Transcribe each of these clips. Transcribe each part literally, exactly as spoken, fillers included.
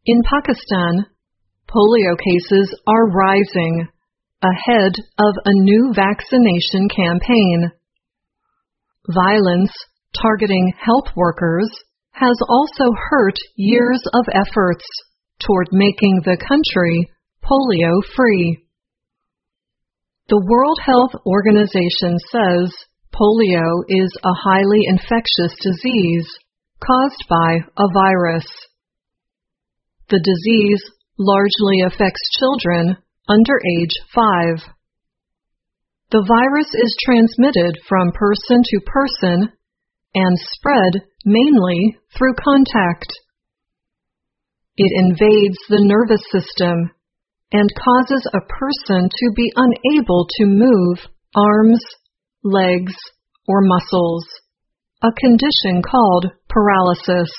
In Pakistan, polio cases are rising ahead of a new vaccination campaign. Violence targeting health workers has also hurt years of efforts toward making the country polio-free. The World Health Organization says polio is a highly infectious disease caused by a virus. The disease largely affects children under age five. The virus is transmitted from person to person and spread mainly through contact. It invades the nervous system and causes a person to be unable to move arms, legs, or muscles, a condition called paralysis.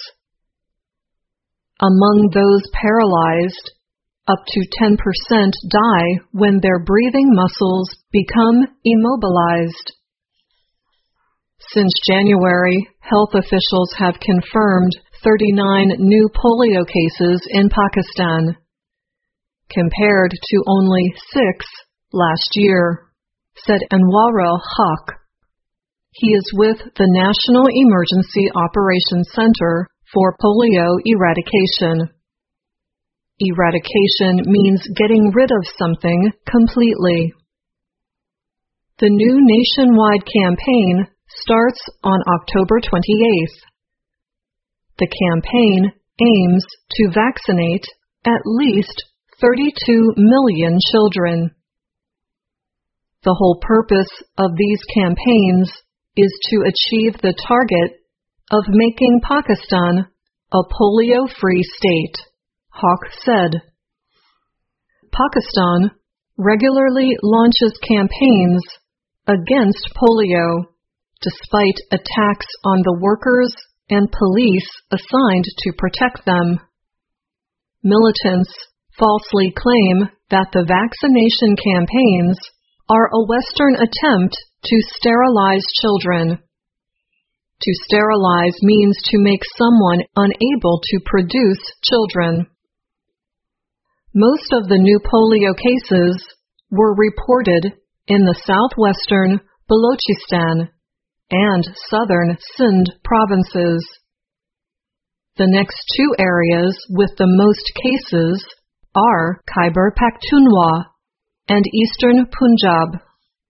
Among those paralyzed, up to ten percent die when their breathing muscles become immobilized. Since January, health officials have confirmed thirty-nine new polio cases in Pakistan, compared to only six last year, said Anwarul Haq. He is with the National Emergency Operations Center for Polio Eradication. Eradication means getting rid of something completely. The new nationwide campaign starts on October twenty-eighth. The campaign aims to vaccinate at least thirty-two million children. The whole purpose of these campaigns is to achieve the target of making Pakistan a polio-free state, Haq said. Pakistan regularly launches campaigns against polio, despite attacks on the workers and police assigned to protect them. Militants falsely claim that the vaccination campaigns are a Western attempt to sterilize children. To sterilize means to make someone unable to produce children. Most of the new polio cases were reported in the southwestern Balochistan and southern Sindh provinces. The next two areas with the most cases are Khyber Pakhtunkhwa and eastern Punjab.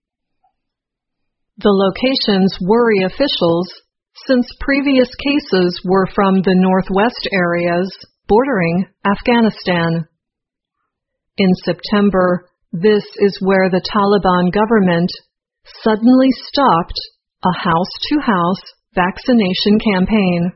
The locations worry officials since previous cases were from the northwest areas bordering Afghanistan. In September, this is where the Taliban government suddenly stopped a house-to-house vaccination campaign.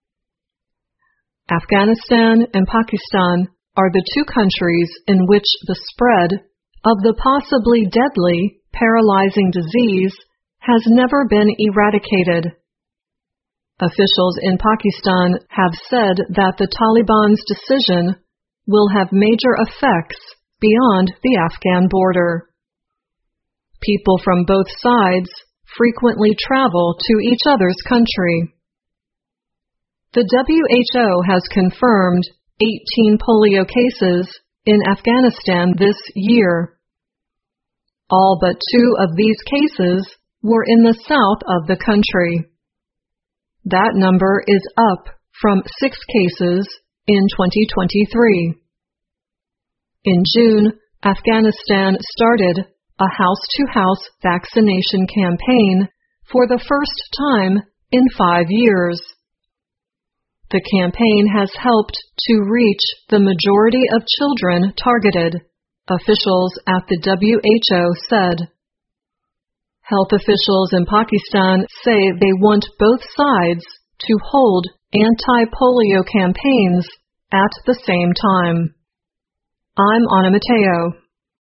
Afghanistan and Pakistan are the two countries in which the spread of the possibly deadly paralyzing disease has never been eradicated. Officials in Pakistan have said that the Taliban's decision will have major effects beyond the Afghan border. People from both sides frequently travel to each other's country. The W H O has confirmed eighteen polio cases in Afghanistan this year. All but two of these cases were in the south of the country. That number is up from six cases in twenty twenty-three. In June, Afghanistan started a house-to-house vaccination campaign for the first time in five years. The campaign has helped to reach the majority of children targeted, officials at the W H O said. Health officials in Pakistan say they want both sides to hold anti-polio campaigns at the same time. I'm Ana Mateo.